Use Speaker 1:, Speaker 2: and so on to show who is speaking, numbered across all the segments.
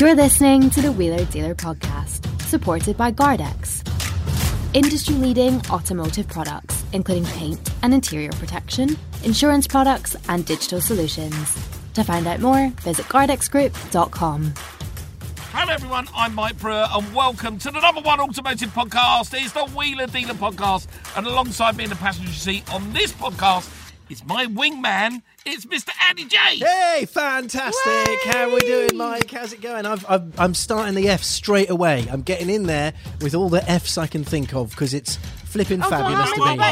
Speaker 1: You're listening to the Wheeler Dealer Podcast, supported by Gardex. Industry-leading automotive products, including paint and interior protection, insurance products, and digital solutions. To find out more, visit gardexgroup.com.
Speaker 2: Hello everyone, I'm Mike Brewer and welcome to the number one automotive podcast. It's the Wheeler Dealer Podcast, and alongside me in the passenger seat on this podcast is my wingman, it's Mr. Andy J.
Speaker 3: Hey, fantastic.
Speaker 1: Way!
Speaker 3: How are we doing, Mike? How's it going? I'm starting the F straight away. I'm getting in there with all the Fs I can think of because it's flipping fabulous to be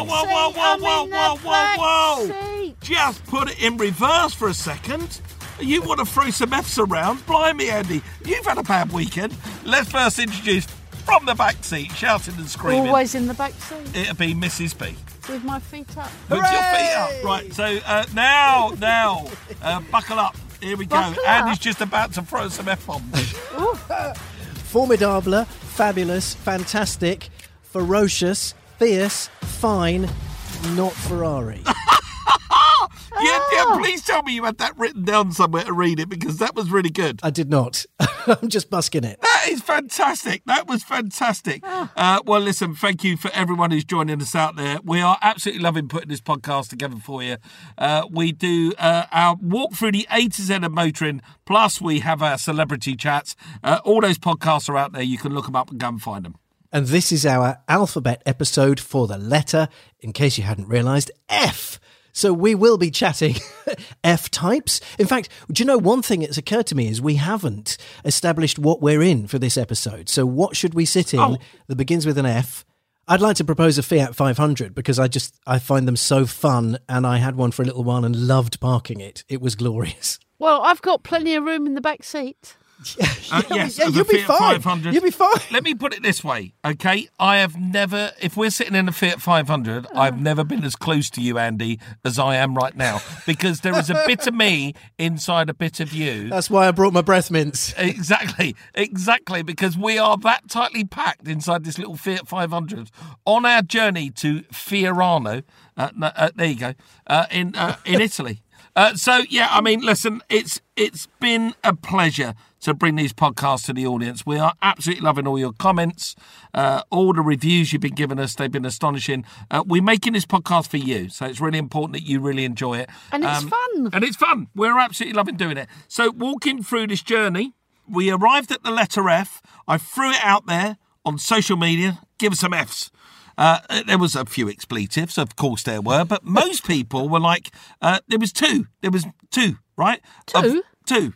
Speaker 2: Whoa. Just put it in reverse for a second. You want to throw some Fs around? Blimey, Andy, you've had a bad weekend. Let's first introduce from the back seat, shouting and screaming.
Speaker 4: Always in the back seat.
Speaker 2: It'll be Mrs. B.
Speaker 4: With my feet up.
Speaker 2: With your feet up. Right, so now, buckle up. Here we go.
Speaker 4: Buckle
Speaker 2: Andy's
Speaker 4: up?
Speaker 2: just about to throw some F-bombs.
Speaker 3: formidable, fabulous, fantastic, ferocious, fierce, fine, not Ferrari.
Speaker 2: Yeah, please tell me you had that written down somewhere to read it, because that was really good.
Speaker 3: I did not. I'm just busking it.
Speaker 2: That is fantastic. That was fantastic. Well, listen, thank you for everyone who's joining us out there. We are absolutely loving putting this podcast together for you. We do our walk through the A to Z of motoring, plus we have our celebrity chats. All those podcasts are out there. You can look them up and go and find them.
Speaker 3: And this is our alphabet episode for the letter, in case you hadn't realised, F. So we will be chatting F-types. In fact, do you know, one thing that's occurred to me is we haven't established what we're in for this episode. So what should we sit in that begins with an F? I'd like to propose a Fiat 500 because I find them so fun, and I had one for a little while and loved parking it. It was glorious.
Speaker 4: Well, I've got plenty of room in the back seat.
Speaker 2: Yes,
Speaker 3: yeah,
Speaker 2: the
Speaker 3: you'll be
Speaker 2: Fiat
Speaker 3: fine.
Speaker 2: 500.
Speaker 3: You'll be fine.
Speaker 2: Let me put it this way, okay? I have never, if we're sitting in a Fiat 500, I've never been as close to you, Andy, as I am right now, because there is a bit of me inside a bit of you.
Speaker 3: That's why I brought my breath mints.
Speaker 2: Exactly, because we are that tightly packed inside this little Fiat 500 on our journey to Fiorano. There you go, in Italy. So, yeah, I mean, listen, it's been a pleasure to bring these podcasts to the audience. We are absolutely loving all your comments, all the reviews you've been giving us. They've been astonishing. We're making this podcast for you, so it's really important that you really enjoy it.
Speaker 4: And it's fun.
Speaker 2: And it's fun. We're absolutely loving doing it. So walking through this journey, we arrived at the letter F. I threw it out there on social media. Give us some Fs. There was a few expletives, of course there were, but most people were like, there was two, right? Two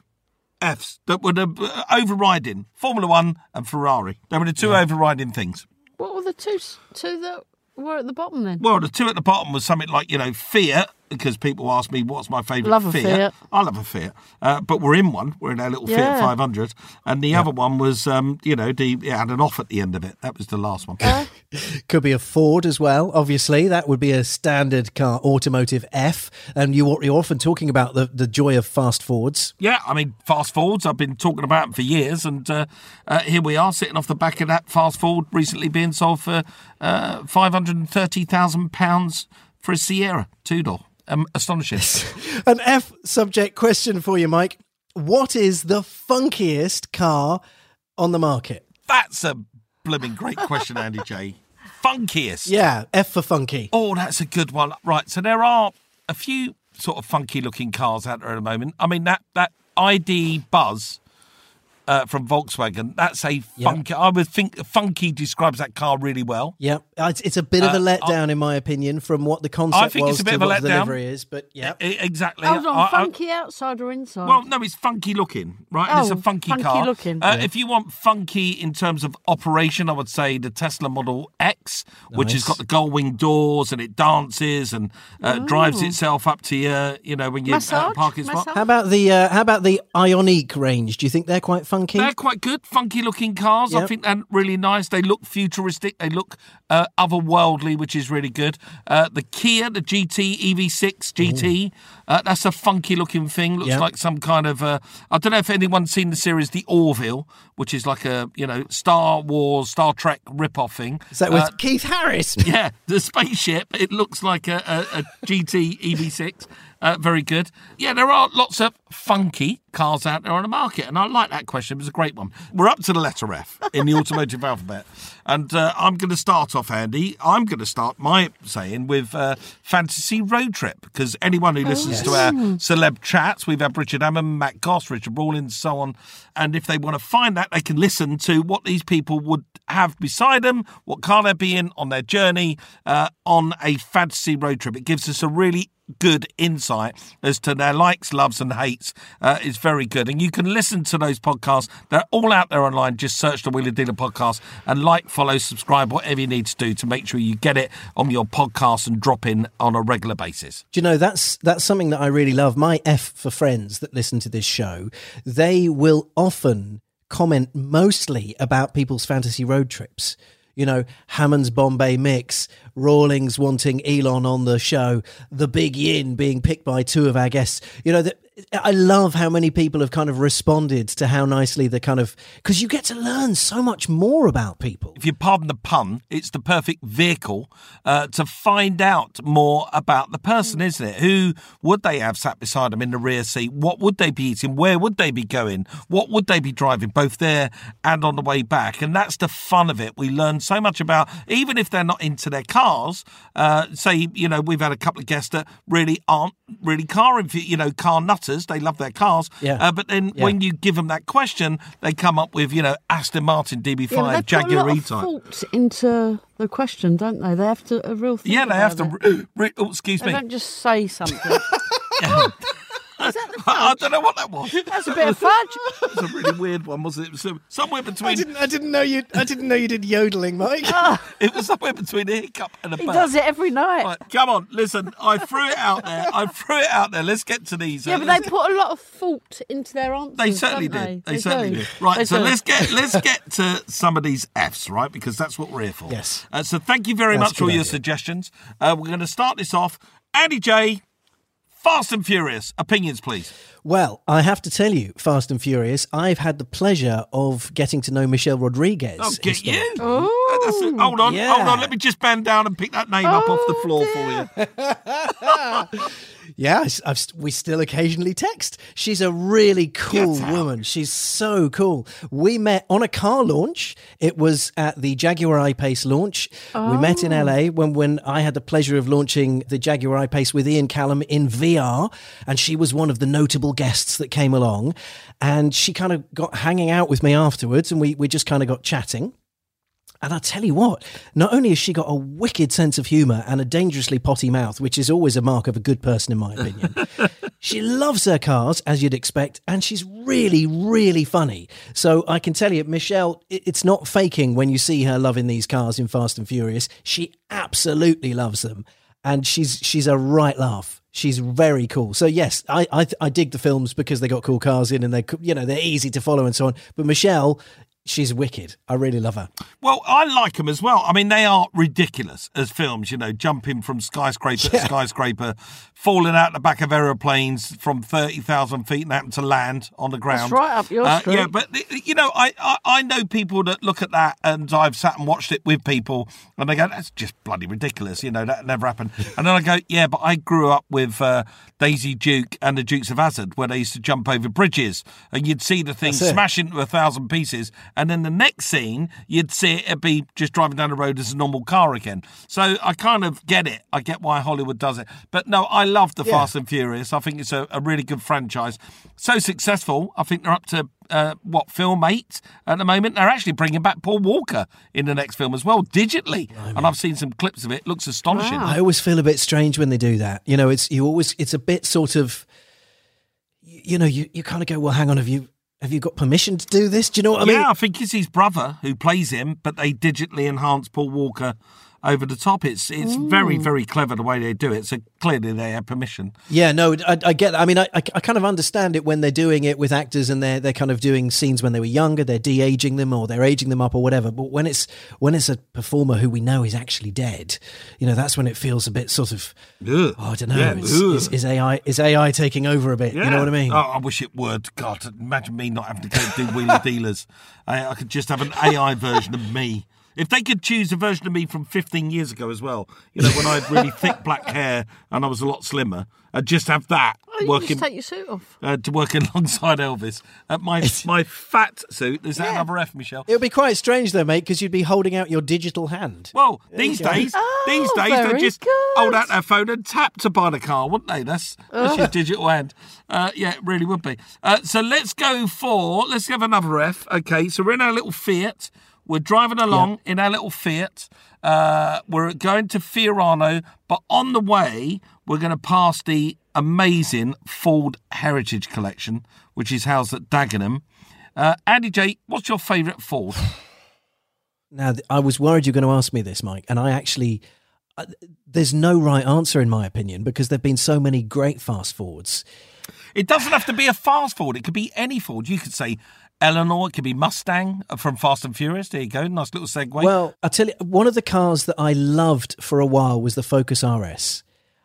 Speaker 2: Fs that were overriding Formula One and Ferrari. They were the two overriding things.
Speaker 4: What were the two that were at the bottom then?
Speaker 2: Well, the two at the bottom was something like, Fiat, because people ask me what's my favourite
Speaker 4: Love a Fiat.
Speaker 2: I love a Fiat. But we're in one. We're in our little Fiat 500. And the other one was, it had an off at the end of it. That was the last one.
Speaker 3: Could be a Ford as well, obviously. That would be a standard car, automotive F. And you're often talking about the joy of fast Fords.
Speaker 2: Yeah, I mean, fast Fords, I've been talking about them for years. And here we are, sitting off the back of that fast Ford, recently being sold for £530,000 for a Sierra, two-door. Astonishing.
Speaker 3: An F subject question for you, Mike. What is the funkiest car on the market?
Speaker 2: That's a blooming great question, Andy J. Funkiest.
Speaker 3: Yeah, F for funky.
Speaker 2: Oh, that's a good one. Right, so there are a few sort of funky-looking cars out there at the moment. I mean, that ID Buzz from Volkswagen, that's a funky... I would think funky describes that car really well.
Speaker 3: Yeah, it's a bit of a letdown, in my opinion, from what the concept
Speaker 2: I think
Speaker 3: was
Speaker 2: it's a bit
Speaker 3: to
Speaker 2: of a
Speaker 3: what the
Speaker 2: letdown.
Speaker 3: delivery is, but yeah.
Speaker 2: Exactly.
Speaker 4: Hold on, funky outside or inside?
Speaker 2: Well, no, it's funky looking, right? And it's a funky car.
Speaker 4: Looking.
Speaker 2: If you want funky in terms of operation, I would say the Tesla Model X, which has got the gull-wing doors and it dances and drives itself up to you, when you park its spot.
Speaker 3: How about the Ioniq range? Do you think they're quite funky?
Speaker 2: They're quite good, funky-looking cars.
Speaker 3: Yep.
Speaker 2: I think they're really nice. They look futuristic. They look otherworldly, which is really good. The Kia, the GT EV6 GT, that's a funky-looking thing. Looks like some kind of... I don't know if anyone's seen the series The Orville, which is like a, Star Wars, Star Trek rip-off thing.
Speaker 3: Is that with Keith Harris?
Speaker 2: Yeah, the spaceship. It looks like a GT EV6. Very good. Yeah, there are lots of funky cars out there on the market? And I like that question. It was a great one. We're up to the letter F in the automotive alphabet. And I'm going to start off, Andy. I'm going to start my saying with Fantasy Road Trip, because anyone who listens to our celeb chats, we've had Richard Hammond, Matt Goss, Richard Rawlins, so on. And if they want to find that, they can listen to what these people would have beside them, what car they'd be in on their journey on a fantasy road trip. It gives us a really good insight as to their likes, loves and hates. It's very good. And you can listen to those podcasts. They're all out there online. Just search the Wheeler Dealer podcast and like, follow, subscribe, whatever you need to do to make sure you get it on your podcast and drop in on a regular basis.
Speaker 3: Do you know, that's something that I really love. My F for friends that listen to this show, they will often comment mostly about people's fantasy road trips. You know, Hammond's Bombay mix, Rawlings wanting Elon on the show, the Big Yin being picked by two of our guests. You know, I love how many people have kind of responded to how nicely the kind of... Because you get to learn so much more about people.
Speaker 2: If you pardon the pun, it's the perfect vehicle to find out more about the person, isn't it? Who would they have sat beside them in the rear seat? What would they be eating? Where would they be going? What would they be driving, both there and on the way back? And that's the fun of it. We learn so much about, even if they're not into their cars, say, you know, we've had a couple of guests that really aren't really car nutters. They love their cars. Yeah. But then when you give them that question, they come up with, you know, Aston Martin DB5, Jaguar E-Type.
Speaker 4: They put a lot of thought into the question, don't they? They have to a real thing.
Speaker 2: Yeah, they have to. Excuse me.
Speaker 4: They don't just say something. Is that the fudge?
Speaker 2: I don't know what that was.
Speaker 4: That's a bit of fudge.
Speaker 2: It was a really weird one, wasn't it? It was somewhere between.
Speaker 3: I didn't know you did yodeling, Mike.
Speaker 2: It was somewhere between a hiccup and a burp.
Speaker 4: He does it every night.
Speaker 2: Right, come on, listen. I threw it out there. Let's get to these.
Speaker 4: Yeah, but they put a lot of thought into their answers.
Speaker 2: They certainly did. They certainly did. Right, so let's get to some of these Fs, right? Because that's what we're here for.
Speaker 3: Yes.
Speaker 2: So thank you very much for all your suggestions. We're going to start this off. Andy J. Fast and Furious. Opinions, please.
Speaker 3: Well, I have to tell you, Fast and Furious, I've had the pleasure of getting to know Michelle Rodriguez.
Speaker 2: Oh, get you?
Speaker 4: Oh.
Speaker 2: Hold on. Let me just bend down and pick that name up off the floor for you.
Speaker 3: Yeah, we still occasionally text. She's a really cool woman. She's so cool. We met on a car launch. It was at the Jaguar I-Pace launch. We met in LA when I had the pleasure of launching the Jaguar I-Pace with Ian Callum in VR, and she was one of the notable guests that came along. And she kind of got hanging out with me afterwards, and we just kind of got chatting. And I tell you what, not only has she got a wicked sense of humour and a dangerously potty mouth, which is always a mark of a good person in my opinion, she loves her cars, as you'd expect, and she's really, really funny. So I can tell you, Michelle, it's not faking when you see her loving these cars in Fast and Furious. She absolutely loves them, and she's a right laugh. She's very cool. So yes, I dig the films because they got cool cars in, and they're easy to follow and so on. But Michelle, she's wicked. I really love her.
Speaker 2: Well, I like them as well. I mean, they are ridiculous as films, you know, jumping from skyscraper to skyscraper, falling out the back of aeroplanes from 30,000 feet and happen to land on the ground.
Speaker 4: That's right up your street.
Speaker 2: Yeah, but, you know, I know people that look at that, and I've sat and watched it with people, and they go, that's just bloody ridiculous, you know, that never happened. And then I go, yeah, but I grew up with Daisy Duke and the Dukes of Hazzard, where they used to jump over bridges, and you'd see the thing smash into 1,000 pieces, and then the next scene, you'd see it be just driving down the road as a normal car again. So I kind of get it. I get why Hollywood does it. But no, I love the Fast and Furious. I think it's a really good franchise. So successful. I think they're up to, film 8 at the moment. They're actually bringing back Paul Walker in the next film as well, digitally. And I've seen some clips of it. It looks astonishing.
Speaker 3: Wow. I always feel a bit strange when they do that. You know, it's a bit sort of, you know, you kind of go, well, hang on, have you got permission to do this? Do you know what I mean?
Speaker 2: Yeah, I think it's his brother who plays him, but they digitally enhance Paul Walker over the top. It's very, very clever the way they do it. So clearly they have permission.
Speaker 3: Yeah, no, I get that. I mean, I kind of understand it when they're doing it with actors and they're kind of doing scenes when they were younger, they're de-aging them or they're aging them up or whatever. But when it's a performer who we know is actually dead, you know, that's when it feels a bit sort of, I don't know, is AI taking over a bit? Yeah. You know what I mean?
Speaker 2: Oh, I wish it would. God, imagine me not having to go do wheeler dealers. I could just have an AI version of me If they could choose a version of me from 15 years ago as well, you know, when I had really thick black hair and I was a lot slimmer, I'd just have that
Speaker 4: You
Speaker 2: working
Speaker 4: just take your suit off.
Speaker 2: to work alongside Elvis. My fat suit. Is that another F, Michelle?
Speaker 3: It would be quite strange though, mate, because you'd be holding out your digital hand.
Speaker 2: Well, these days they
Speaker 4: very
Speaker 2: just
Speaker 4: good.
Speaker 2: hold out their phone and tap to buy the car, wouldn't they? That's your digital hand. Yeah, it really would be. So let's have another F. Okay, so we're in our little Fiat. We're driving along in our little Fiat. We're going to Fiorano, but on the way, we're going to pass the amazing Ford Heritage Collection, which is housed at Dagenham. Andy J, what's your favourite Ford?
Speaker 3: Now, I was worried you were going to ask me this, Mike, and I actually... there's no right answer, in my opinion, because there have been so many great fast Fords.
Speaker 2: It doesn't have to be a fast Ford. It could be any Ford. You could say Eleanor. It could be Mustang from Fast and Furious. There you go. Nice little segue.
Speaker 3: Well, I'll tell you, one of the cars that I loved for a while was the Focus RS.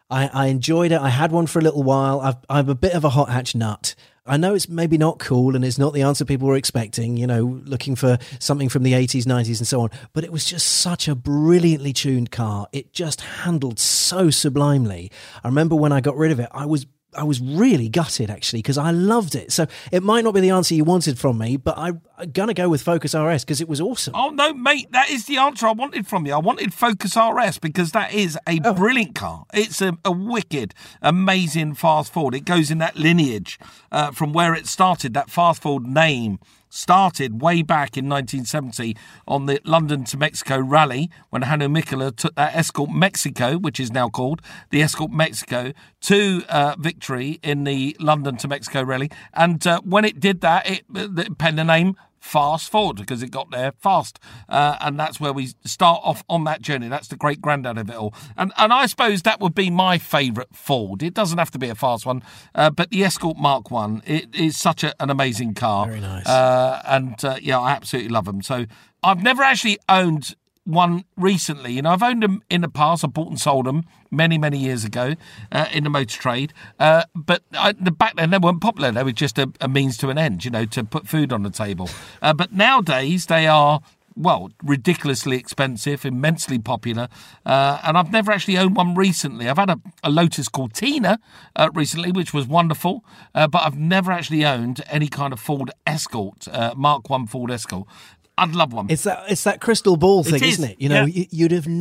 Speaker 3: I enjoyed it. I had one for a little while. I'm a bit of a hot hatch nut. I know it's maybe not cool and it's not the answer people were expecting, you know, looking for something from the 80s, 90s and so on. But it was just such a brilliantly tuned car. It just handled so sublimely. I remember when I got rid of it, I was really gutted, actually, because I loved it. So it might not be the answer you wanted from me, but I'm going to go with Focus RS because it was awesome.
Speaker 2: Oh, no, mate, that is the answer I wanted from you. I wanted Focus RS because that is a brilliant car. It's a wicked, amazing fast Ford. It goes in that lineage from where it started, that fast Ford name. Started way back in 1970 on the London to Mexico rally when Hanno Mikkola took that Escort Mexico, which is now called the Escort Mexico, to victory in the London to Mexico rally. And when it did that, it penned the name Fast Ford because it got there fast. And that's where we start off on that journey. That's the great granddad of it all. And I suppose that would be my favourite Ford. It doesn't have to be a fast one, but the Escort Mark 1, it is such an amazing car.
Speaker 3: Very nice.
Speaker 2: Yeah, I absolutely love them. So I've never actually owned one recently. You know, I've owned them in the past. I bought and sold them many, many years ago in the motor trade. But back then, they weren't popular. They were just a means to an end, you know, to put food on the table. But nowadays, they are, well, ridiculously expensive, immensely popular. And I've never actually owned one recently. I've had a Lotus Cortina recently, which was wonderful. But I've never actually owned any kind of Ford Escort, Mark 1 Ford Escort. I'd love one.
Speaker 3: It's that crystal ball thing, isn't it? You know, you'd have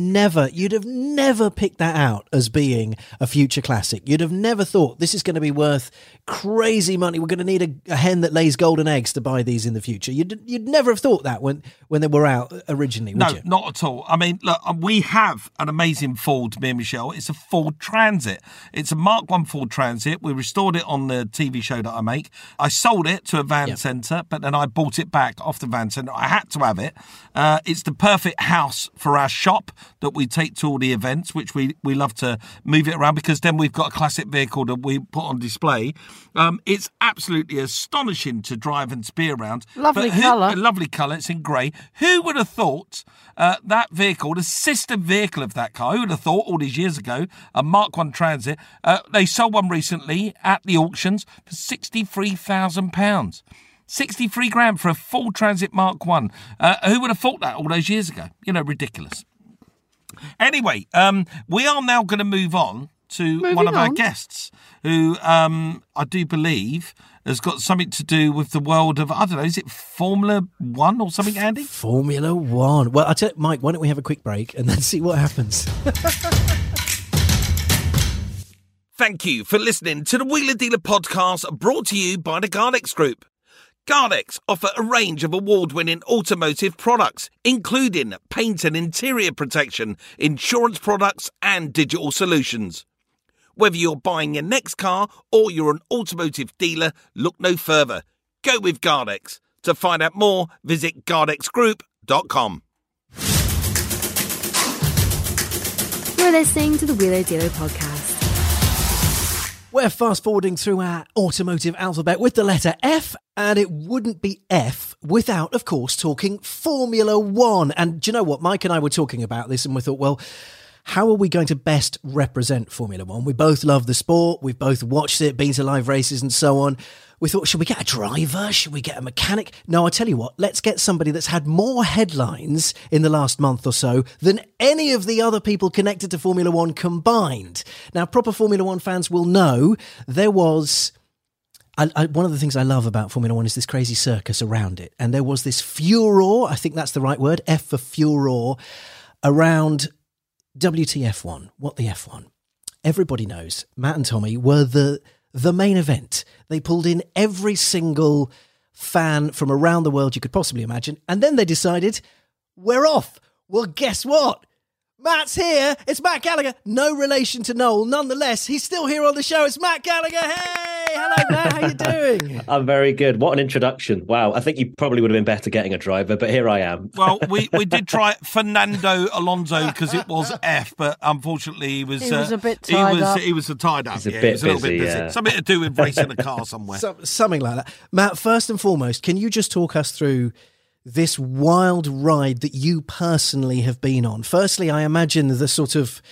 Speaker 3: never picked that out as being a future classic. You'd have never thought this is going to be worth crazy money. We're going to need a hen that lays golden eggs to buy these in the future. You'd never have thought that when they were out originally, would you?
Speaker 2: No, not at all. I mean, look, we have an amazing Ford, me and Michelle. It's a Ford Transit. It's a Mark 1 Ford Transit. We restored it on the TV show that I make. I sold it to a van centre, but then I bought it back off the van centre. I had to have it. It's the perfect house for our shop that we take to all the events, which we love to move it around because then we've got a classic vehicle that we put on display. It's absolutely astonishing to drive and be around.
Speaker 4: Lovely colour.
Speaker 2: Lovely colour. It's in grey. Who would have thought that vehicle, the sister vehicle of that car, who would have thought all these years ago, a Mark 1 Transit, they sold one recently at the auctions for £63,000. 63 grand for a full Transit Mark 1. Who would have thought that all those years ago? You know, ridiculous. Anyway, we are now going to move on to one of our guests who I do believe has got something to do with the world of, I don't know, is it Formula 1 or something, Andy?
Speaker 3: Formula 1. Well, I tell you, Mike, why don't we have a quick break and then see what happens?
Speaker 2: Thank you for listening to the Wheeler Dealer podcast brought to you by the Gardex Group. Gardex offer a range of award-winning automotive products, including paint and interior protection, insurance products and digital solutions. Whether you're buying your next car or you're an automotive dealer, look no further. Go with Gardex. To find out more, visit gardexgroup.com.
Speaker 1: You're listening to the Wheeler Dealer podcast.
Speaker 3: We're fast forwarding through our automotive alphabet with the letter F, and it wouldn't be F without, of course, talking Formula 1. And do you know what? Mike and I were talking about this and we thought, well, how are we going to best represent Formula One? We both love the sport. We've both watched it, been to live races and so on. We thought, should we get a driver? Should we get a mechanic? No, I tell you what, let's get somebody that's had more headlines in the last month or so than any of the other people connected to Formula One combined. Now, proper Formula One fans will know there was... one of the things I love about Formula One is this crazy circus around it. And there was this furor, I think that's the right word, F for furor, around WTF1. What the F1? Everybody knows Matt and Tommy were the main event. They pulled in every single fan from around the world you could possibly imagine. And then they decided, we're off. Well, guess what? Matt's here. It's Matt Gallagher. No relation to Noel. Nonetheless, he's still here on the show. It's Matt Gallagher. Hey, hello, Matt. How you doing?
Speaker 5: I'm very good. What an introduction. Wow. I think you probably would have been better getting a driver, but here I am.
Speaker 2: Well, we did try Fernando Alonso because it was F, but unfortunately he was
Speaker 4: a bit tied up.
Speaker 2: He was tied up.
Speaker 5: He's a
Speaker 2: he
Speaker 5: bit
Speaker 2: was a little bit
Speaker 5: busy,
Speaker 2: busy.
Speaker 5: yeah.
Speaker 2: Something to do with racing a car somewhere.
Speaker 3: Something like that. Matt, first and foremost, can you just talk us through this wild ride that you personally have been on? Firstly, I imagine the sort of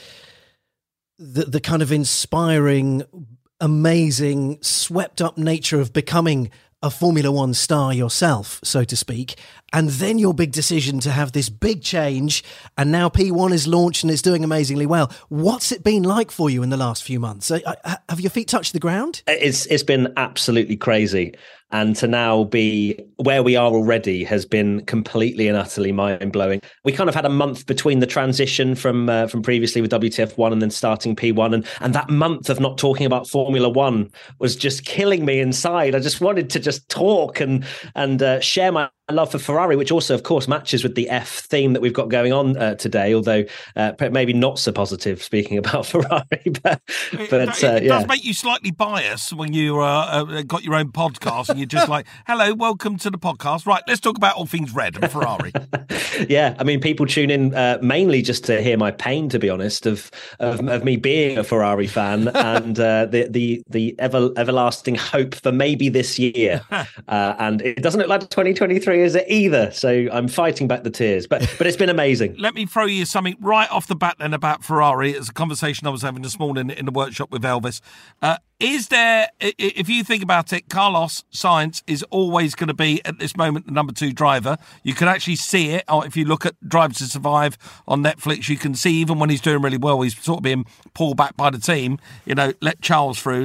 Speaker 3: the kind of inspiring, amazing, swept up nature of becoming a Formula One star yourself, so to speak, and then your big decision to have this big change, and now P1 is launched and it's doing amazingly well. What's it been like for you in the last few months? Have your feet touched the ground?
Speaker 5: It's been absolutely crazy. And to now be where we are already has been completely and utterly mind-blowing. We kind of had a month between the transition from previously with WTF1 and then starting P1. And that month of not talking about Formula One was just killing me inside. I just wanted to just talk and share my love for Ferrari, which also, of course, matches with the F theme that we've got going on today, although maybe not so positive speaking about Ferrari. But
Speaker 2: it does make you slightly biased when you got your own podcast and you're just like, hello, welcome to the podcast. Right, let's talk about all things red and Ferrari.
Speaker 5: Yeah, I mean, people tune in mainly just to hear my pain, to be honest, of me being a Ferrari fan and the everlasting hope for maybe this year. And it doesn't look like 2023 is it either, so I'm fighting back the tears, but it's been amazing.
Speaker 2: Let me throw you something right off the bat then about Ferrari. It's a conversation I was having this morning in the workshop with Elvis. Is there, if you think about it, Carlos Sainz is always going to be at this moment the number 2 driver. You can actually see it, or if you look at Drive to Survive on Netflix, you can see even when he's doing really well, he's sort of being pulled back by the team. You know, let Charles through.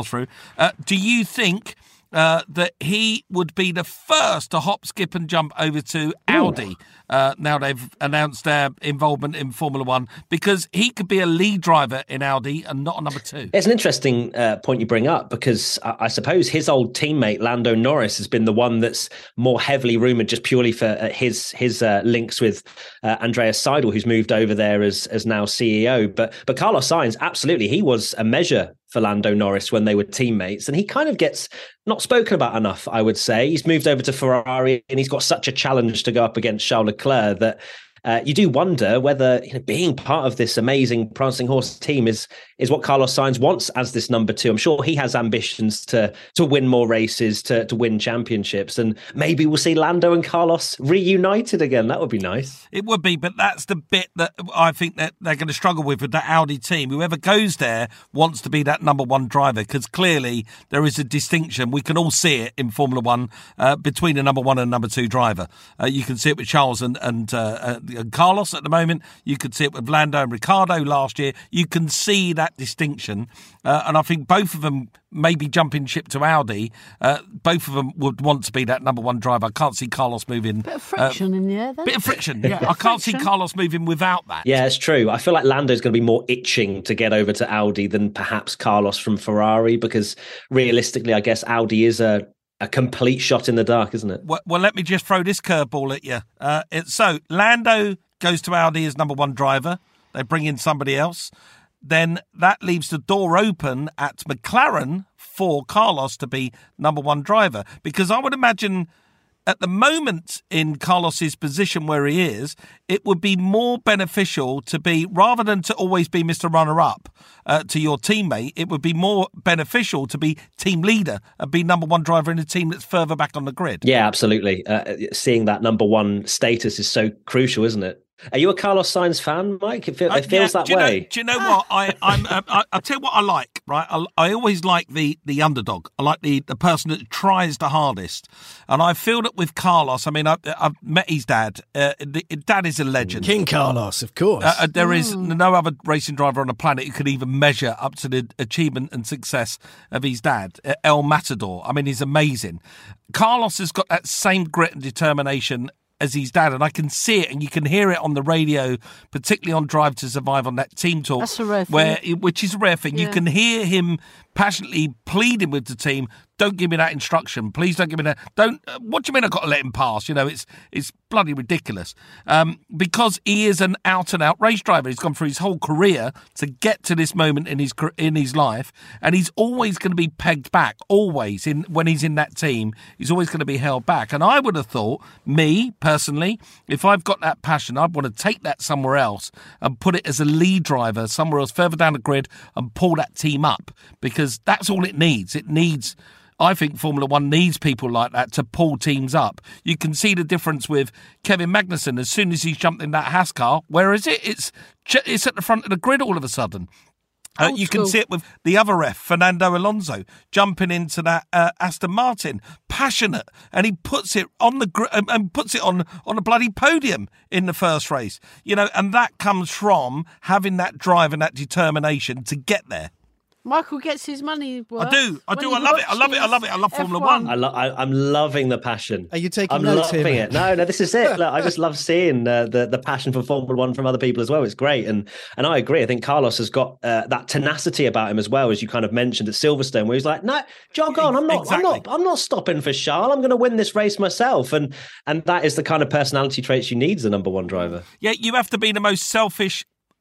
Speaker 2: Do you think that he would be the first to hop, skip and jump over to Audi now they've announced their involvement in Formula One, because he could be a lead driver in Audi and not a number 2?
Speaker 5: It's an interesting point you bring up, because I suppose his old teammate Lando Norris has been the one that's more heavily rumoured just purely for his links with Andreas Seidel, who's moved over there as now CEO. But Carlos Sainz, absolutely, he was a measure for Lando Norris when they were teammates, and he kind of gets not spoken about enough, I would say. He's moved over to Ferrari and he's got such a challenge to go up against Charles Leclerc that you do wonder whether being part of this amazing Prancing Horse team is what Carlos Sainz wants as this number 2. I'm sure he has ambitions to win more races, to win championships, and maybe we'll see Lando and Carlos reunited again. That would be nice.
Speaker 2: It would be, but that's the bit that I think that they're going to struggle with that Audi team. Whoever goes there wants to be that number 1 driver, because clearly there is a distinction. We can all see it in Formula One between a number 1 and number 2 driver. You can see it with Charles and Carlos at the moment. You could see it with Lando and Ricciardo last year. You can see that distinction, and I think both of them maybe jumping ship to Audi. Both of them would want to be that number 1 driver. I can't see Carlos moving.
Speaker 4: Bit of friction in the air then.
Speaker 2: Bit of friction, yeah. I can't see Carlos moving without that.
Speaker 5: Yeah, it's true. I feel like Lando's going to be more itching to get over to Audi than perhaps Carlos from Ferrari, because realistically, I guess Audi is a complete shot in the dark, isn't it?
Speaker 2: Well, let me just throw this curveball at you. So Lando goes to Audi as number 1 driver. They bring in somebody else. Then that leaves the door open at McLaren for Carlos to be number 1 driver. Because I would imagine at the moment in Carlos's position where he is, it would be more beneficial to be, rather than to always be Mr. Runner-up to your teammate, it would be more beneficial to be team leader and be number 1 driver in a team that's further back on the grid.
Speaker 5: Yeah, absolutely. Seeing that number 1 status is so crucial, isn't it? Are you a Carlos Sainz fan, Mike? It feels that way.
Speaker 2: Do you know what? I'll tell you what I like, right? I always like the underdog. I like the person that tries the hardest. And I feel that with Carlos, I mean, I've met his dad. Dad is a legend.
Speaker 3: King Carlos, of course.
Speaker 2: There is no other racing driver on the planet who could even measure up to the achievement and success of his dad, El Matador. I mean, he's amazing. Carlos has got that same grit and determination as his dad, and I can see it and you can hear it on the radio, particularly on Drive to Survive on that team talk.
Speaker 4: That's a rare thing.
Speaker 2: Which is a rare thing.
Speaker 4: Yeah.
Speaker 2: You can hear him passionately pleading with the team, don't give me that instruction. Please don't give me that. What do you mean I've got to let him pass? You know, it's bloody ridiculous. Because he is an out-and-out race driver. He's gone through his whole career to get to this moment in his life, and he's always going to be pegged back, always. When he's in that team, he's always going to be held back. And I would have thought, me, personally, if I've got that passion, I'd want to take that somewhere else and put it as a lead driver somewhere else, further down the grid, and pull that team up, because that's all it needs. I think Formula One needs people like that to pull teams up. You can see the difference with Kevin Magnussen. As soon as he's jumped in that Haas car, where is it? It's at the front of the grid all of a sudden. You can see it with the other ref, Fernando Alonso, jumping into that Aston Martin, passionate, and he puts it on on a bloody podium in the first race. You know, and that comes from having that drive and that determination to get there.
Speaker 4: Michael gets his money worth.
Speaker 2: I do. I love it. I love Formula One.
Speaker 5: I'm loving the passion.
Speaker 3: Are you taking
Speaker 5: notes
Speaker 3: here?
Speaker 5: I'm loving it. No, this is it. Look, I just love seeing the passion for Formula One from other people as well. It's great, and I agree. I think Carlos has got that tenacity about him as well, as you kind of mentioned at Silverstone, where he's like, "No, jog on. I'm not stopping for Charles. I'm going to win this race myself." And that is the kind of personality traits you need as a number one driver.
Speaker 2: Yeah, you have to be the most selfish.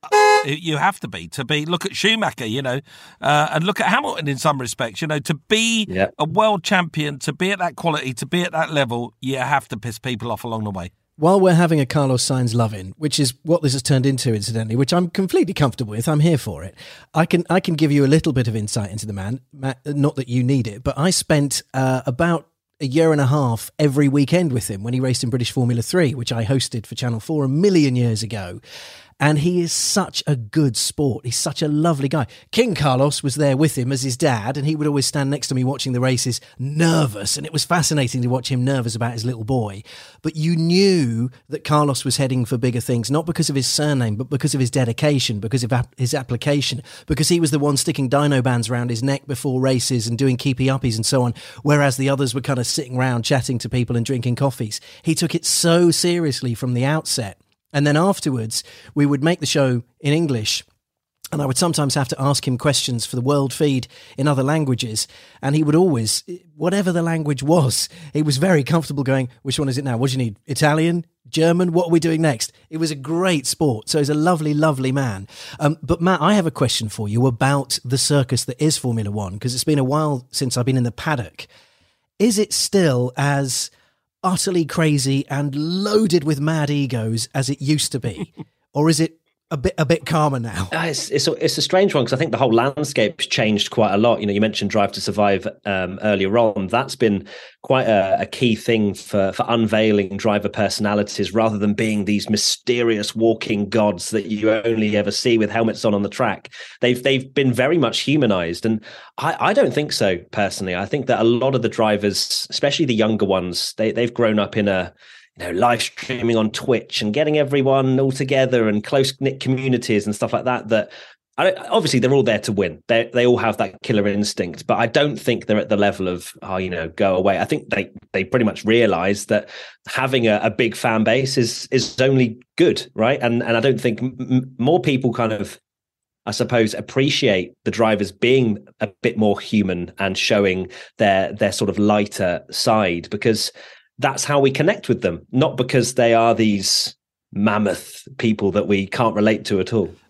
Speaker 2: You have to be look at Schumacher, you know, and look at Hamilton in some respects, you know, to be a world champion, to be at that quality, to be at that level, you have to piss people off along the way.
Speaker 3: While we're having a Carlos Sainz love-in, which is what this has turned into, incidentally, which I'm completely comfortable with, I'm here for it. I can give you a little bit of insight into the man, not that you need it, but I spent about a year and a half every weekend with him when he raced in British Formula 3, which I hosted for Channel 4 a million years ago. And he is such a good sport. He's such a lovely guy. King Carlos was there with him as his dad, and he would always stand next to me watching the races, nervous. And it was fascinating to watch him nervous about his little boy. But you knew that Carlos was heading for bigger things, not because of his surname, but because of his dedication, because of his application, because he was the one sticking dyno bands around his neck before races and doing keepy-uppies and so on, whereas the others were kind of sitting around chatting to people and drinking coffees. He took it so seriously from the outset. And then afterwards, we would make the show in English, and I would sometimes have to ask him questions for the world feed in other languages. And he would always, whatever the language was, he was very comfortable going, which one is it now? What do you need? Italian? German? What are we doing next? It was a great sport. So he's a lovely, lovely man. But Matt, I have a question for you about the circus that is Formula One, because it's been a while since I've been in the paddock. Is it still as utterly crazy and loaded with mad egos as it used to be, or is it a bit calmer now?
Speaker 5: It's a strange one, because I think the whole landscape's changed quite a lot. You know, you mentioned Drive to Survive earlier on. That's been quite a key thing for unveiling driver personalities, rather than being these mysterious walking gods that you only ever see with helmets on the track. They've been very much humanized, and I don't think so personally. I think that a lot of the drivers, especially the younger ones, they've grown up in live streaming on Twitch and getting everyone all together and close-knit communities and stuff like that, obviously they're all there to win. They all have that killer instinct, but I don't think they're at the level of, go away. I think they pretty much realize that having a big fan base is only good, right? And I don't think more people kind of, I suppose, appreciate the drivers being a bit more human and showing their sort of lighter side, because that's how we connect with them, not because they are these mammoth people that we can't relate to at all.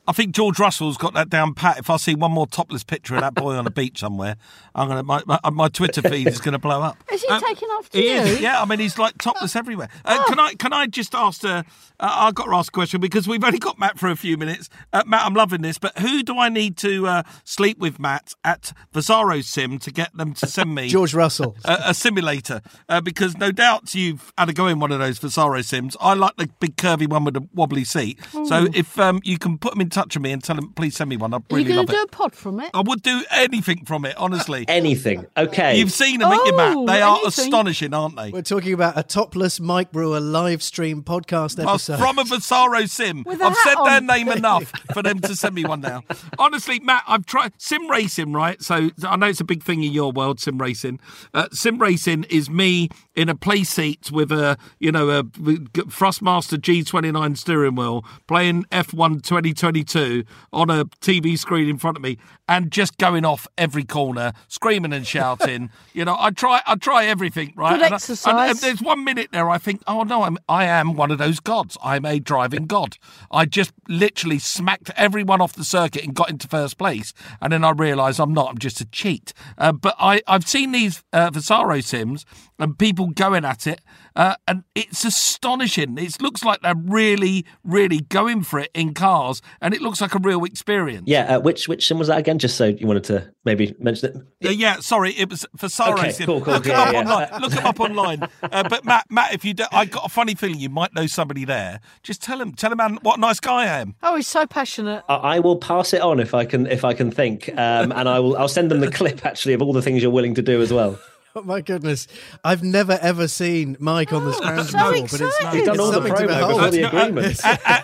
Speaker 2: I think George Russell's got that down pat. If I see one more topless picture of that boy on a beach somewhere, my Twitter feed is going to blow up.
Speaker 4: Is he taking after
Speaker 2: He
Speaker 4: you?
Speaker 2: is, yeah. I mean, he's like topless everywhere. Can I just ask? I've got to ask a question because we've only got Matt for a few minutes. Matt, I'm loving this, but who do I need to sleep with, Matt, at Vasaro Sim to get them to send me
Speaker 3: George Russell.
Speaker 2: a simulator? Because no doubt you've had a go in one of those Vasaro Sims. I like the big curvy one with the wobbly seat. So if you can put them in touch with me and tell them, please send me one. I'd really love it.
Speaker 4: Are you going to do a pod from it?
Speaker 2: I would do anything from it, honestly.
Speaker 5: Anything. Okay.
Speaker 2: You've seen them, haven't you, Matt? They are
Speaker 4: anything.
Speaker 2: astonishing, aren't they?
Speaker 3: We're talking about a topless Mike Brewer live stream podcast episode.
Speaker 2: From a Vasaro Sim.
Speaker 4: With a
Speaker 2: I've said
Speaker 4: hat
Speaker 2: their
Speaker 4: on.
Speaker 2: name enough for them to send me one now. Honestly, Matt, I've tried sim racing, right? So I know it's a big thing in your world, sim racing. Sim racing is me in a play seat with a Thrustmaster G29 steering wheel playing F1 2022 on a TV screen in front of me and just going off every corner, screaming and shouting. I try everything, right?
Speaker 4: Good exercise.
Speaker 2: And there's 1 minute there I think, oh no, I am one of those gods. I'm a driving god. I just literally smacked everyone off the circuit and got into first place. And then I realised I'm not, I'm just a cheat. But I've seen these Vasaro Sims and people going at it, and it's astonishing. It looks like they're really, really going for it in cars, and it looks like a real experience.
Speaker 5: Yeah, which sim was that again? Just so you wanted to maybe mention it.
Speaker 2: Yeah, sorry, it was Vasaro
Speaker 5: Okay,
Speaker 2: Sim.
Speaker 5: cool.
Speaker 2: Look them up online. Look them up online. But Matt, if you do, I got a funny feeling you might know somebody there. Just tell him what a nice guy I am.
Speaker 4: Oh, he's so passionate.
Speaker 5: I will pass it on if I can think, and I'll send them the clip actually of all the things you're willing to do as well.
Speaker 3: Oh my goodness. I've never ever seen Mike on the screen
Speaker 4: so
Speaker 3: before, but
Speaker 4: exciting.
Speaker 5: He's done all the
Speaker 3: something to
Speaker 5: promo
Speaker 3: behold.
Speaker 5: before the agreement.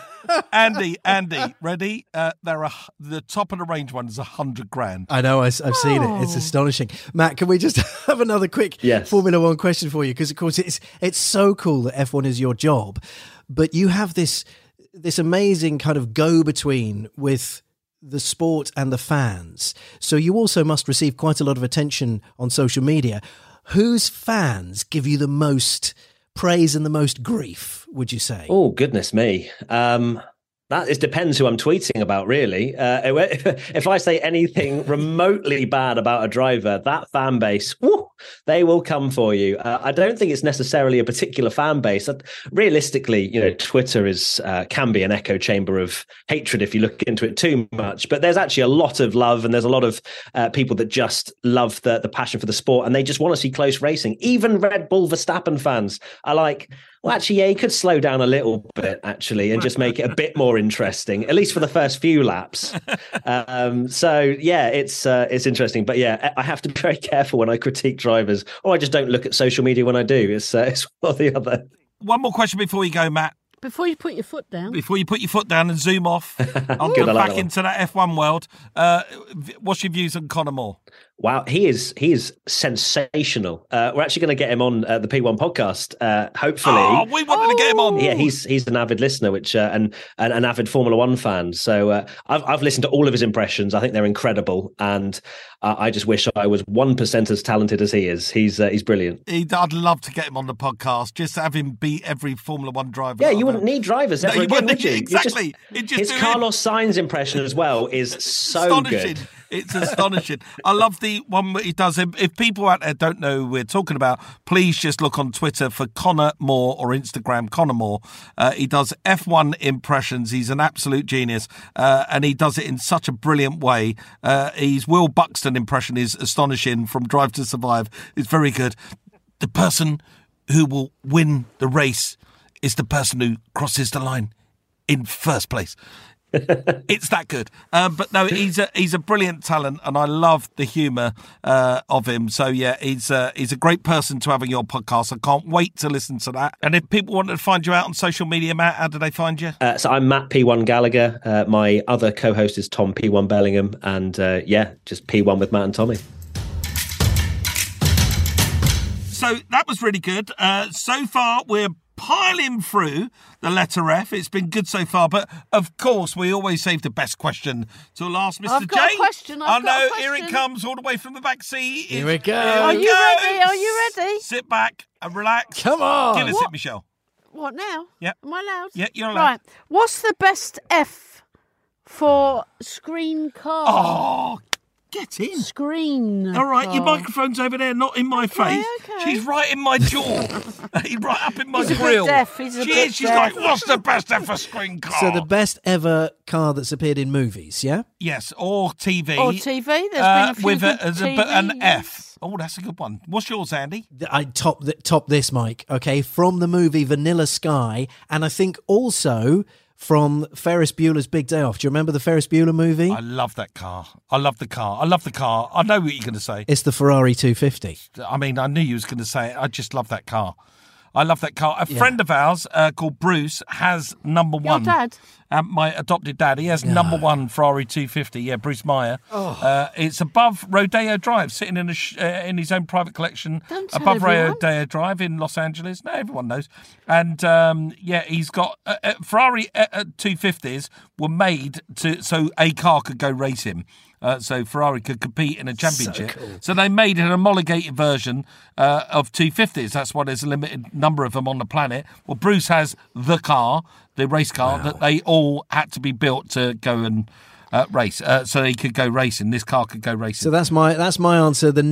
Speaker 2: Andy, ready? The top of the range one is $100,000.
Speaker 3: I know, I've seen it. It's astonishing. Matt, can we just have another quick Formula One question for you? Because, of course, it's so cool that F1 is your job, but you have this amazing kind of go-between with the sport and the fans. So you also must receive quite a lot of attention on social media. Whose fans give you the most praise and the most grief, would you say?
Speaker 5: Oh, goodness me. It depends who I'm tweeting about, really. If I say anything remotely bad about a driver, that fan base, they will come for you. I don't think it's necessarily a particular fan base. Realistically, Twitter can be an echo chamber of hatred if you look into it too much. But there's actually a lot of love, and there's a lot of people that just love the passion for the sport, and they just want to see close racing. Even Red Bull Verstappen fans are like, well, actually, yeah, he could slow down a little bit, actually, and just make it a bit more interesting, at least for the first few laps. So, yeah, it's interesting. But, yeah, I have to be very careful when I critique drivers, or I just don't look at social media when I do. It's one or the other.
Speaker 2: One more question before you go, Matt.
Speaker 4: Before you put your foot down.
Speaker 2: Before you put your foot down and zoom off, I'll get back into that F1 world. What's your views on Conor Moore?
Speaker 5: Wow, he is sensational. We're actually going to get him on the P1 podcast, hopefully.
Speaker 2: Oh, we wanted to get him on.
Speaker 5: Yeah, he's an avid listener, and an avid Formula One fan. So I've listened to all of his impressions. I think they're incredible, and I just wish I was 1% as talented as he is. He's brilliant.
Speaker 2: I'd love to get him on the podcast, just to have him beat every Formula One driver.
Speaker 5: Yeah, you wouldn't need drivers ever again, would you?
Speaker 2: Exactly.
Speaker 5: His Carlos Sainz impression as well is so
Speaker 2: astonishing.
Speaker 5: good.
Speaker 2: It's astonishing. I love the one that he does. If people out there don't know who we're talking about, please just look on Twitter for Conor Moore or Instagram Conor Moore. He does F1 impressions. He's an absolute genius, and he does it in such a brilliant way. His Will Buxton impression is astonishing from Drive to Survive. It's very good. The person who will win the race is the person who crosses the line in first place. It's that good. But no, he's a brilliant talent, and I love the humour of him. So yeah, he's a great person to have on your podcast. I can't wait to listen to that. And if people want to find you out on social media, Matt, how do they find you?
Speaker 5: So I'm Matt P1 Gallagher. My other co-host is Tom P1 Bellingham, and just P1 with Matt and Tommy.
Speaker 2: So that was really good. So far, we're piling through the letter F. It's been good so far, but of course, we always save the best question till last, Mr.
Speaker 4: I've got
Speaker 2: J.
Speaker 4: a question.
Speaker 2: I know, here it comes all the way from the back seat.
Speaker 3: Here we go.
Speaker 4: Are you ready? Are you ready?
Speaker 2: Sit back and relax.
Speaker 3: Come on.
Speaker 2: Give us it, Michelle.
Speaker 4: What now?
Speaker 2: Yeah.
Speaker 4: Am I allowed?
Speaker 2: Yeah, you're allowed.
Speaker 4: Right. What's the best F For screen car.
Speaker 2: Oh, get in.
Speaker 4: Screen.
Speaker 2: All right,
Speaker 4: car.
Speaker 2: your microphone's over there, not in my face.
Speaker 4: okay.
Speaker 2: She's right in my jaw. Right up in my
Speaker 4: He's a bit
Speaker 2: grill.
Speaker 4: deaf, he's a bit
Speaker 2: She's
Speaker 4: deaf.
Speaker 2: like, what's the best ever screen car?
Speaker 3: So the best ever car that's appeared in movies, yeah?
Speaker 2: Yes, or TV.
Speaker 4: Or TV. There's been a few
Speaker 2: with
Speaker 4: good
Speaker 2: an
Speaker 4: TV,
Speaker 2: F. Oh, that's a good one. What's yours, Andy?
Speaker 3: I top this, Mike, okay, from the movie Vanilla Sky, and I think also from Ferris Bueller's Big Day Off. Do you remember the Ferris Bueller movie?
Speaker 2: I love that car. I love the car. I love the car. I know what you're going to say.
Speaker 3: It's the Ferrari 250.
Speaker 2: I mean, I knew you was going to say it. I just love that car. I love that car. A friend of ours called Bruce has number one.
Speaker 4: Your dad?
Speaker 2: My adopted dad. He has number one Ferrari 250. Yeah, Bruce Meyer. It's above Rodeo Drive, sitting in in his own private collection.
Speaker 4: Don't tell
Speaker 2: above
Speaker 4: everyone.
Speaker 2: Rodeo Drive in Los Angeles. No, everyone knows. And he's got Ferrari 250s were made so a car could go racing. So Ferrari could compete in a championship. So they made an homologated version of 250s. That's why there's a limited number of them on the planet. Well, Bruce has the car, the race car, that they all had to be built to go and race. So they could go racing. This car could go racing.
Speaker 3: So that's my answer. The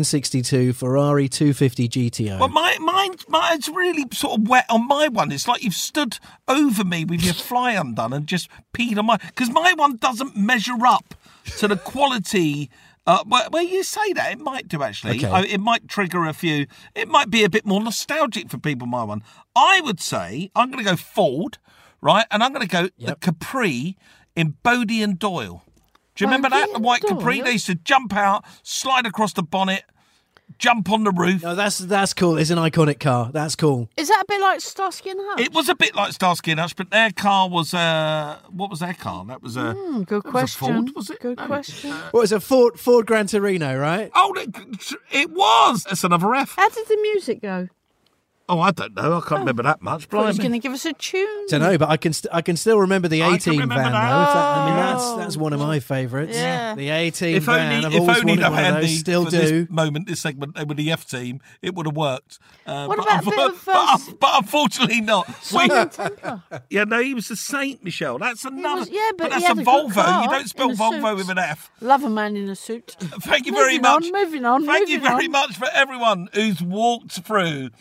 Speaker 3: 1962 Ferrari 250 GTO.
Speaker 2: Well, mine's really sort of wet on my one. It's like you've stood over me with your fly undone and just peed on mine. Because my one doesn't measure up to the quality. Well, you say that, it might do, actually.
Speaker 3: Okay.
Speaker 2: It might trigger a few. It might be a bit more nostalgic for people, my one. I would say I'm going to go Ford, right? And I'm going to go the Capri in Bodie and Doyle. Do you remember that? The white Capri? They used to jump out, slide across the bonnet, jump on the roof.
Speaker 3: No, that's cool. It's an iconic car. That's cool.
Speaker 4: Is that a bit like Starsky and Hutch?
Speaker 2: It was a bit like Starsky and Hutch, but their car was what was their car? That was a
Speaker 4: good
Speaker 2: that
Speaker 4: question.
Speaker 2: Was a Ford, was it?
Speaker 4: Good
Speaker 2: No.
Speaker 4: question.
Speaker 3: What was it? Ford Gran Torino, right?
Speaker 2: Oh, it was. That's another F.
Speaker 4: How did the music go?
Speaker 2: Oh, I don't know. I can't remember that much.
Speaker 4: I was going
Speaker 2: Blimey.
Speaker 4: to give us a tune.
Speaker 3: Don't know, but I can still remember the
Speaker 2: I can
Speaker 3: 18
Speaker 2: remember
Speaker 3: van
Speaker 2: that.
Speaker 3: though. I mean, that's one of my favourites.
Speaker 4: Yeah.
Speaker 3: The 18
Speaker 2: If
Speaker 3: van.
Speaker 2: only,
Speaker 3: I've
Speaker 2: if
Speaker 3: always
Speaker 2: only
Speaker 3: wanted
Speaker 2: though,
Speaker 3: one of
Speaker 2: Andy,
Speaker 3: those. Still
Speaker 2: for
Speaker 3: do.
Speaker 2: this moment, this segment with the F team, it would have worked.
Speaker 4: What about a bit of
Speaker 2: but unfortunately not.
Speaker 4: Simon Temper?
Speaker 2: Yeah, no, he was a saint, Michelle. That's another.
Speaker 4: was- yeah, but he
Speaker 2: that's
Speaker 4: had
Speaker 2: a
Speaker 4: a good
Speaker 2: Volvo.
Speaker 4: car
Speaker 2: You don't spell
Speaker 4: in a
Speaker 2: Volvo
Speaker 4: suit.
Speaker 2: with an F.
Speaker 4: Love a man in a suit.
Speaker 2: Thank you very
Speaker 4: Moving
Speaker 2: much.
Speaker 4: on, moving on,
Speaker 2: Thank you
Speaker 4: moving
Speaker 2: very
Speaker 4: on.
Speaker 2: much for everyone who's walked through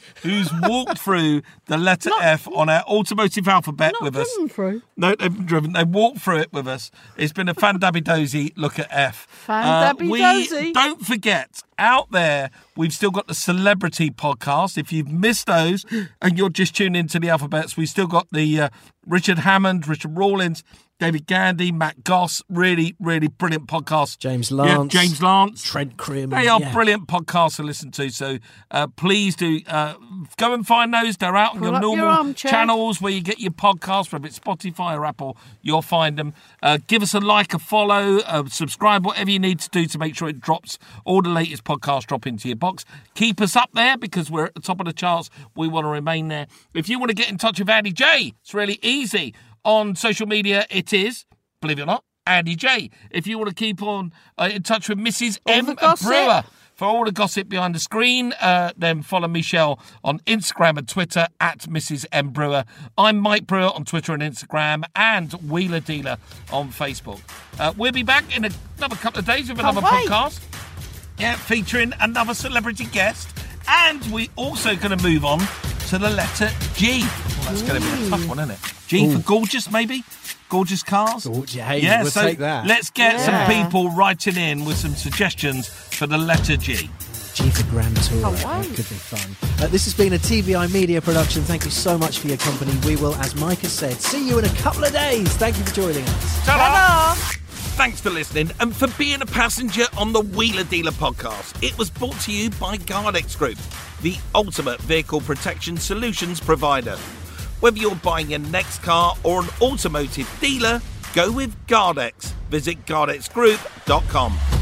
Speaker 2: the letter F on our automotive alphabet
Speaker 4: Not
Speaker 2: with us.
Speaker 4: driven through.
Speaker 2: No, they've been driven. They walked through it with us. It's been a fan-dabby-dozy look at F.
Speaker 4: Fan-dabby-dozy.
Speaker 2: Don't forget, out there, we've still got the Celebrity podcast. If you've missed those and you're just tuning into the alphabets, we've still got the Richard Hammond, Richard Rawlins, David Gandy, Matt Goss. Really, really brilliant podcast.
Speaker 3: James Lance.
Speaker 2: Yeah, James Lance.
Speaker 3: Trent Crim.
Speaker 2: They are
Speaker 3: yeah.
Speaker 2: brilliant podcasts to listen to. So please do go and find those. They're out on
Speaker 4: Pull
Speaker 2: your
Speaker 4: up your
Speaker 2: normal
Speaker 4: armchair.
Speaker 2: channels where you get your podcasts, whether it's Spotify or Apple, you'll find them. Give us a like, a follow, subscribe, whatever you need to do to make sure it drops. All the latest podcasts drop into your box. Keep us up there because we're at the top of the charts. We want to remain there. If you want to get in touch with Andy J, it's really easy. On social media, it is, believe it or not, Andy J. If you want to keep on in touch with Mrs.
Speaker 4: All
Speaker 2: M.
Speaker 4: the gossip.
Speaker 2: Brewer, for all the gossip behind the screen, then follow Michelle on Instagram and Twitter at Mrs. M. Brewer. I'm Mike Brewer on Twitter and Instagram, and Wheeler Dealer on Facebook. We'll be back in another couple of days with another
Speaker 4: wait.
Speaker 2: podcast. Yeah, featuring another celebrity guest. And we're also going to move on to the letter G. Well, that's going to be a tough one, isn't it? G for gorgeous, maybe? Gorgeous cars?
Speaker 3: Hey,
Speaker 2: Yeah,
Speaker 3: we'll
Speaker 2: so
Speaker 3: take that.
Speaker 2: let's get some
Speaker 4: Yeah.
Speaker 2: people writing in with some suggestions for the letter G.
Speaker 3: G for Grand Tour.
Speaker 4: Oh,
Speaker 3: That
Speaker 4: wow.
Speaker 3: could be fun. This has been a TVI Media production. Thank you so much for your company. We will, as Mike has said, see you in a couple of days. Thank you for joining us.
Speaker 2: Ta-da! Thanks for listening and for being a passenger on the Wheeler Dealer podcast. It was brought to you by Gardex Group, the ultimate vehicle protection solutions provider. Whether you're buying your next car or an automotive dealer, go with Gardex. Visit gardexgroup.com.